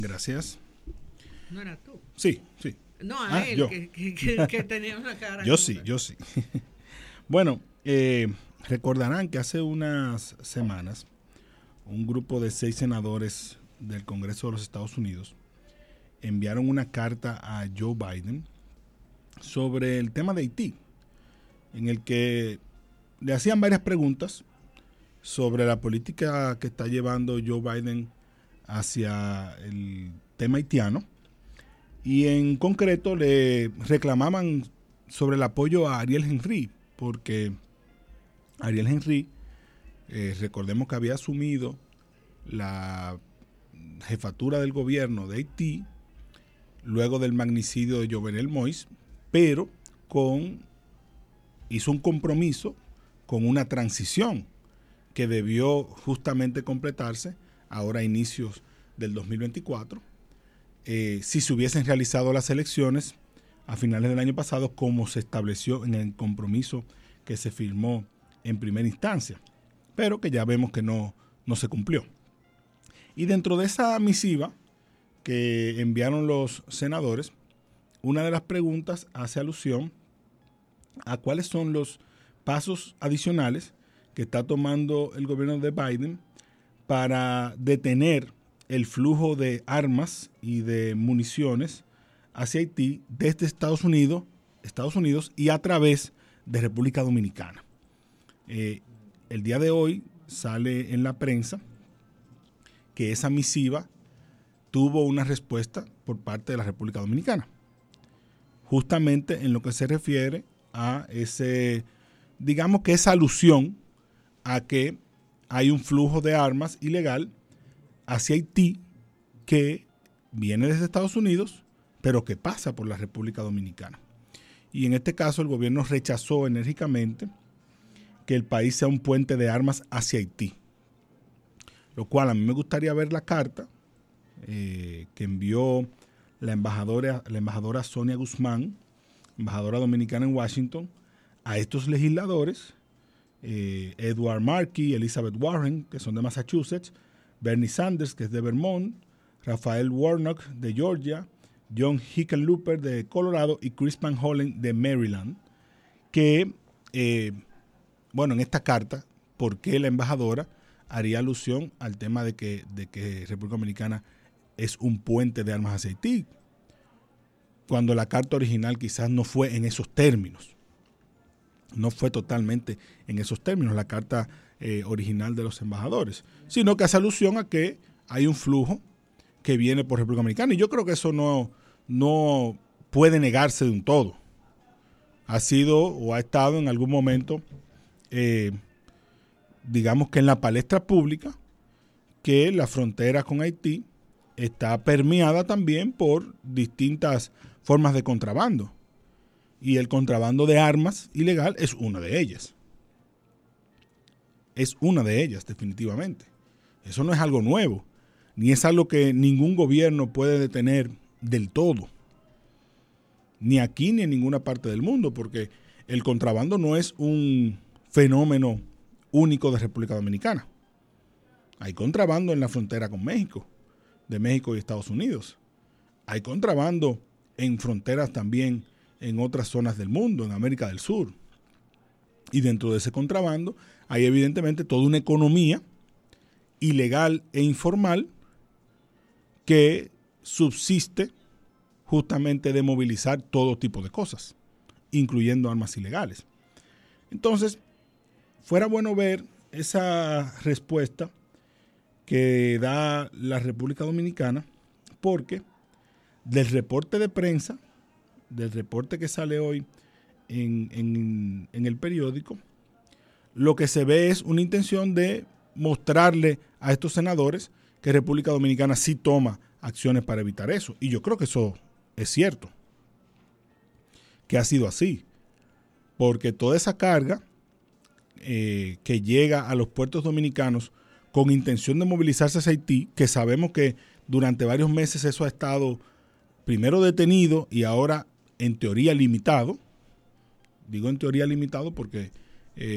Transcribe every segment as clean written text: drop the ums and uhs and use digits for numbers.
Gracias. No era tú. Sí, sí. No, a él, yo. que tenía una cara. Yo sí, yo sí. Bueno, recordarán que hace unas semanas un grupo de 6 senadores del Congreso de los Estados Unidos enviaron una carta a Joe Biden sobre el tema de Haití, en el que le hacían varias preguntas sobre la política que está llevando Joe Biden hacia el tema haitiano, y en concreto le reclamaban sobre el apoyo a Ariel Henry, porque Ariel Henry, recordemos que había asumido la jefatura del gobierno de Haití luego del magnicidio de Jovenel Moïse, pero hizo un compromiso con una transición que debió justamente completarse ahora a inicios del 2024, si se hubiesen realizado las elecciones a finales del año pasado, como se estableció en el compromiso que se firmó en primera instancia, pero que ya vemos que no se cumplió. Y dentro de esa misiva que enviaron los senadores, una de las preguntas hace alusión a cuáles son los pasos adicionales que está tomando el gobierno de Biden para detener el flujo de armas y de municiones hacia Haití desde Estados Unidos y a través de República Dominicana. El día de hoy sale en la prensa que esa misiva tuvo una respuesta por parte de la República Dominicana, justamente en lo que se refiere a digamos que esa alusión a que hay un flujo de armas ilegal hacia Haití que viene desde Estados Unidos, pero que pasa por la República Dominicana. Y en este caso el gobierno rechazó enérgicamente que el país sea un puente de armas hacia Haití, lo cual a mí me gustaría ver la carta que envió la embajadora Sonia Guzmán, embajadora dominicana en Washington, a estos legisladores, Edward Markey, Elizabeth Warren, que son de Massachusetts, Bernie Sanders, que es de Vermont, Rafael Warnock, de Georgia, John Hickenlooper, de Colorado, y Chris Van Hollen, de Maryland, que, en esta carta, ¿por qué la embajadora haría alusión al tema de que República Dominicana es un puente de armas hacia Haití, cuando la carta original quizás no fue en esos términos? No fue totalmente en esos términos la carta original de los embajadores, sino que hace alusión a que hay un flujo que viene por República Dominicana, y yo creo que eso no puede negarse de un todo. Ha sido o ha estado en algún momento, digamos que en la palestra pública, que la frontera con Haití está permeada también por distintas formas de contrabando. Y el contrabando de armas ilegal es una de ellas. Es una de ellas, definitivamente. Eso no es algo nuevo, ni es algo que ningún gobierno puede detener del todo. Ni aquí ni en ninguna parte del mundo, porque el contrabando no es un fenómeno único de República Dominicana. Hay contrabando en la frontera con México, de México y Estados Unidos. Hay contrabando en fronteras también en otras zonas del mundo, en América del Sur. Y dentro de ese contrabando hay evidentemente toda una economía ilegal e informal que subsiste justamente de movilizar todo tipo de cosas, incluyendo armas ilegales. Entonces, fuera bueno ver esa respuesta que da la República Dominicana, porque del reporte de prensa, del reporte que sale hoy en el periódico, lo que se ve es una intención de mostrarle a estos senadores que República Dominicana sí toma acciones para evitar eso. Y yo creo que eso es cierto, que ha sido así, porque toda esa carga que llega a los puertos dominicanos con intención de movilizarse hacia Haití, que sabemos que durante varios meses eso ha estado primero detenido y ahora en teoría limitado. Digo en teoría limitado porque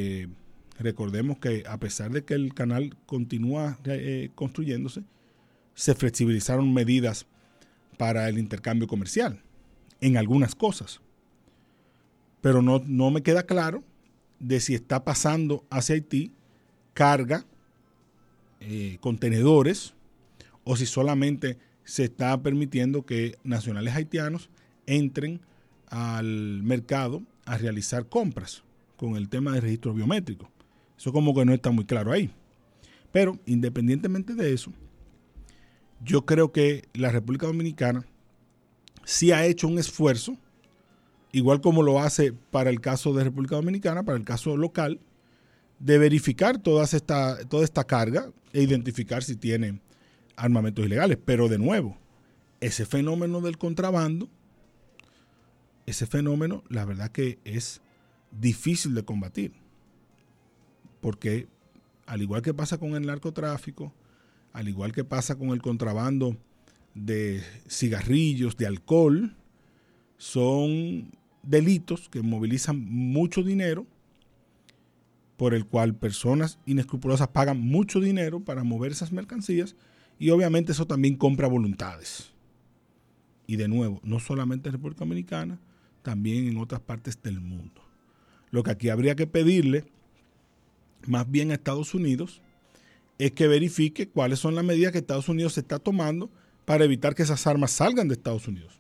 recordemos que a pesar de que el canal continúa construyéndose, se flexibilizaron medidas para el intercambio comercial en algunas cosas. Pero no me queda claro de si está pasando hacia Haití carga, contenedores, o si solamente se está permitiendo que nacionales haitianos entren al mercado a realizar compras con el tema del registro biométrico. Eso como que no está muy claro ahí. Pero independientemente de eso, yo creo que la República Dominicana sí ha hecho un esfuerzo, igual como lo hace para el caso de República Dominicana, para el caso local, de verificar toda esta carga e identificar si tiene armamentos ilegales. Pero de nuevo, ese fenómeno del contrabando, ese fenómeno, la verdad que es difícil de combatir. Porque al igual que pasa con el narcotráfico, al igual que pasa con el contrabando de cigarrillos, de alcohol, son delitos que movilizan mucho dinero, por el cual personas inescrupulosas pagan mucho dinero para mover esas mercancías, y obviamente eso también compra voluntades. Y de nuevo, no solamente en República Dominicana, también en otras partes del mundo. Lo que aquí habría que pedirle más bien a Estados Unidos es que verifique cuáles son las medidas que Estados Unidos se está tomando para evitar que esas armas salgan de Estados Unidos.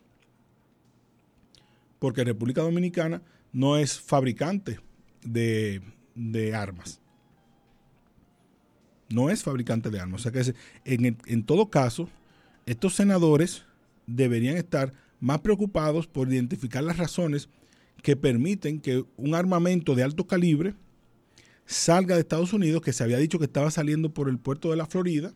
Porque República Dominicana no es fabricante de armas. No es fabricante de armas. O sea que en todo caso, estos senadores deberían estar más preocupados por identificar las razones que permiten que un armamento de alto calibre salga de Estados Unidos, que se había dicho que estaba saliendo por el puerto de la Florida,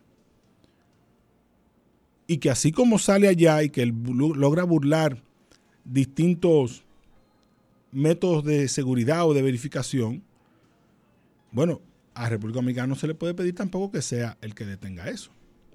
y que así como sale allá y que él logra burlar distintos métodos de seguridad o de verificación, bueno, a República Dominicana no se le puede pedir tampoco que sea el que detenga eso.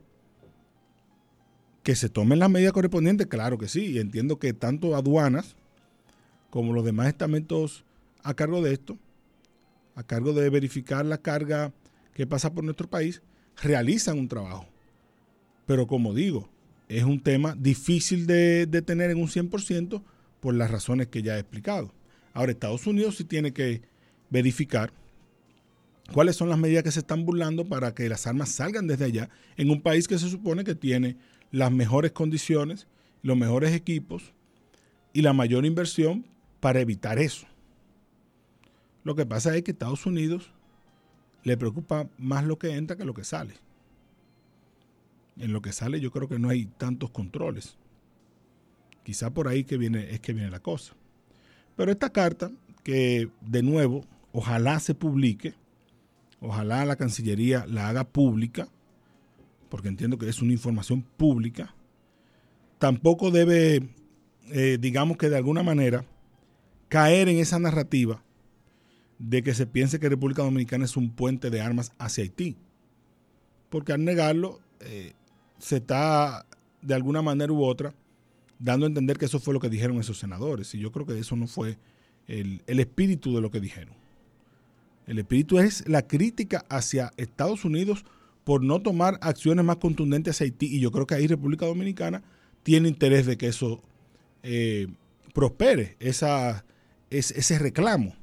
Que se tomen las medidas correspondientes, claro que sí, y entiendo que tanto aduanas como los demás estamentos a cargo de esto, a cargo de verificar la carga que pasa por nuestro país, realizan un trabajo. Pero como digo, es un tema difícil de tener en un 100% por las razones que ya he explicado. Ahora, Estados Unidos sí tiene que verificar cuáles son las medidas que se están burlando para que las armas salgan desde allá, en un país que se supone que tiene las mejores condiciones, los mejores equipos y la mayor inversión para evitar eso. Lo que pasa es que a Estados Unidos le preocupa más lo que entra que lo que sale. En lo que sale yo creo que no hay tantos controles. Quizá por ahí que viene la cosa. Pero esta carta, que de nuevo, ojalá se publique, ojalá la Cancillería la haga pública, porque entiendo que es una información pública, tampoco debe, digamos que de alguna manera, caer en esa narrativa de que se piense que República Dominicana es un puente de armas hacia Haití. Porque al negarlo, se está, de alguna manera u otra, dando a entender que eso fue lo que dijeron esos senadores. Y yo creo que eso no fue el espíritu de lo que dijeron. El espíritu es la crítica hacia Estados Unidos por no tomar acciones más contundentes hacia Haití. Y yo creo que ahí República Dominicana tiene interés de que eso prospere, ese reclamo.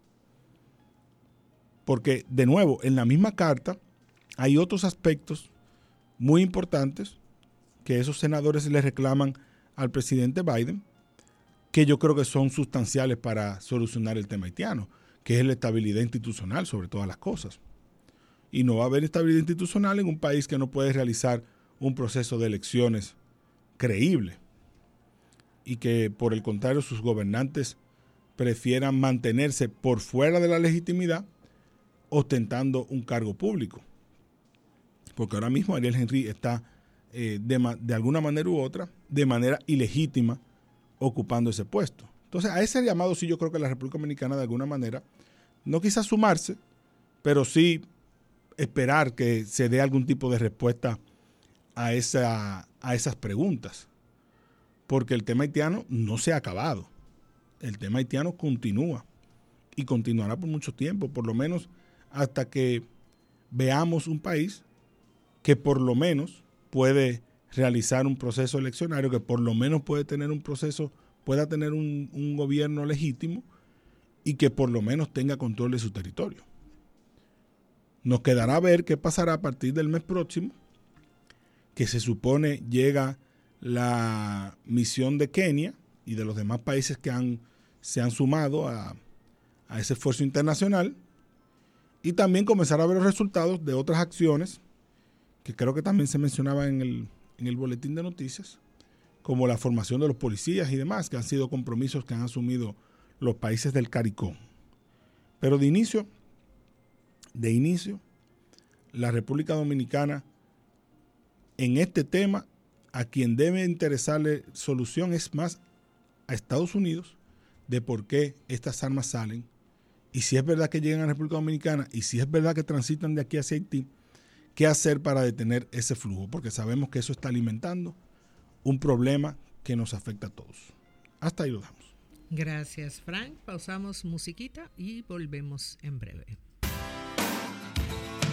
Porque, de nuevo, en la misma carta hay otros aspectos muy importantes que esos senadores le reclaman al presidente Biden, que yo creo que son sustanciales para solucionar el tema haitiano, que es la estabilidad institucional sobre todas las cosas. Y no va a haber estabilidad institucional en un país que no puede realizar un proceso de elecciones creíble y que, por el contrario, sus gobernantes prefieran mantenerse por fuera de la legitimidad ostentando un cargo público. Porque ahora mismo Ariel Henry está de alguna manera u otra, de manera ilegítima, ocupando ese puesto. Entonces, a ese llamado sí yo creo que la República Dominicana de alguna manera, no quizás sumarse, pero sí esperar que se dé algún tipo de respuesta a esas preguntas. Porque el tema haitiano no se ha acabado. El tema haitiano continúa y continuará por mucho tiempo, por lo menos hasta que veamos un país que por lo menos puede realizar un proceso eleccionario, que por lo menos pueda tener un gobierno legítimo y que por lo menos tenga control de su territorio. Nos quedará ver qué pasará a partir del mes próximo, que se supone llega la misión de Kenia y de los demás países que se han sumado a ese esfuerzo internacional, y también comenzar a ver los resultados de otras acciones que creo que también se mencionaba en el boletín de noticias, como la formación de los policías y demás, que han sido compromisos que han asumido los países del CARICOM. Pero de inicio, la República Dominicana, en este tema, a quien debe interesarle solución es más a Estados Unidos, de por qué estas armas salen, y si es verdad que llegan a la República Dominicana, y si es verdad que transitan de aquí hacia Haití, qué hacer para detener ese flujo, porque sabemos que eso está alimentando un problema que nos afecta a todos. Hasta ahí lo dejamos. Gracias, Frank. Pausamos musiquita y volvemos en breve.